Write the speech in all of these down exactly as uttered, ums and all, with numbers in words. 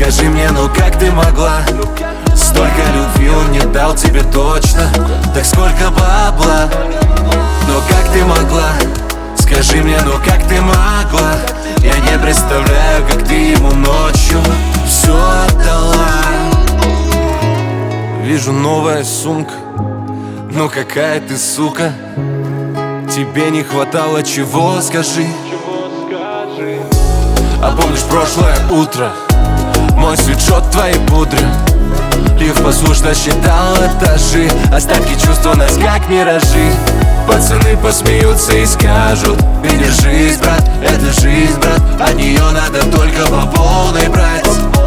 Скажи мне, ну как ты могла? Столько любви он не дал тебе точно. Так сколько бабла? Но как ты могла? Скажи мне, ну как ты могла? Я не представляю, как ты ему ночью все отдала. Вижу новая сумка, ну какая ты сука. Тебе не хватало чего, скажи? А помнишь прошлое утро? Мой свитшот, твои пудры. Лифт послушно считал этажи. Остатки чувств у нас как миражи. Пацаны посмеются и скажут: ты держись, брат, это жизнь, брат. От нее надо только по полной брать.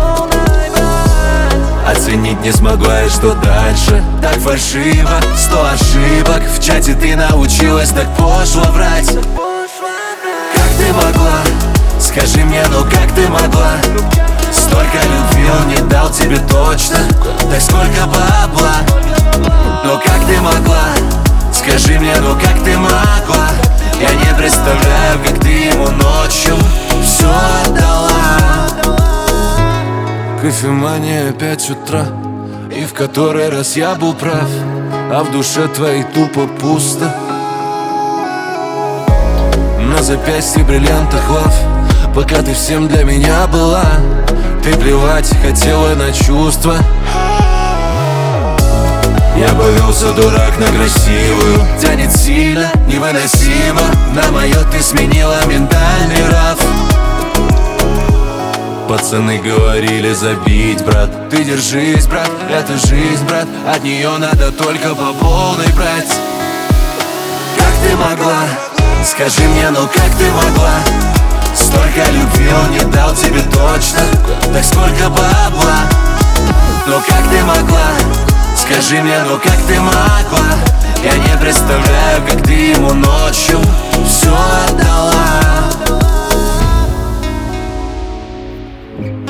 Оценить не смогла, и что дальше? Так фальшиво, сто ошибок. В чате ты научилась так пошло врать. Как ты могла? Скажи мне, ну как ты могла? Столько любви он не дал тебе точно. Так сколько бабла? Но как ты могла? Скажи мне, ну как ты могла? Я не представляю, как ты ему ночью все отдала. Кофемания, пять утра, и в который раз я был прав, а в душе твоей тупо пусто. На запястье бриллиантах лав, пока ты всем для меня была. Ты плевать хотела на чувства. Я повелся, дурак, на красивую. Тянет сильно, невыносимо. На мое ты сменила ментальный раф. Пацаны говорили забить, брат. Ты держись, брат, это жизнь, брат. От нее надо только по полной брать. Как ты могла? Скажи мне, ну как ты могла? Столько любви он не дал тебе точно. Так сколько бабла? Ну как ты могла? Скажи мне, ну как ты могла? Я не представляю, как ты ему ночью все отдала.